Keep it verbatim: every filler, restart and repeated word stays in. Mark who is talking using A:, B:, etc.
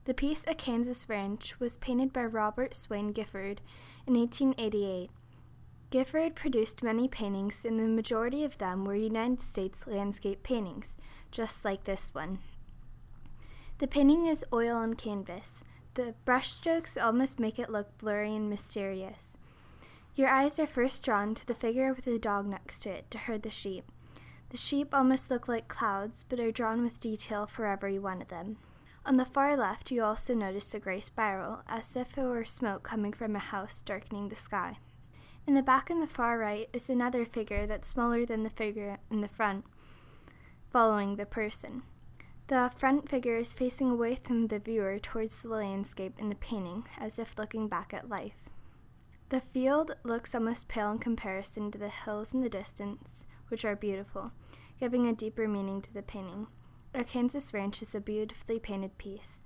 A: The piece A Kansas Ranch was painted by Robert Swain Gifford in eighteen eighty-eight. Gifford produced many paintings, and the majority of them were United States landscape paintings, just like this one. The painting is oil on canvas. The brushstrokes almost make it look blurry and mysterious. Your eyes are first drawn to the figure with the dog next to it to herd the sheep. The sheep almost look like clouds, but are drawn with detail for every one of them. On the far left, you also notice a gray spiral, as if it were smoke coming from a house darkening the sky. In the back on the far right is another figure that's smaller than the figure in the front, following the person. The front figure is facing away from the viewer towards the landscape in the painting, as if looking back at life. The field looks almost pale in comparison to the hills in the distance, which are beautiful, giving a deeper meaning to the painting. A Kansas Ranch is a beautifully painted piece.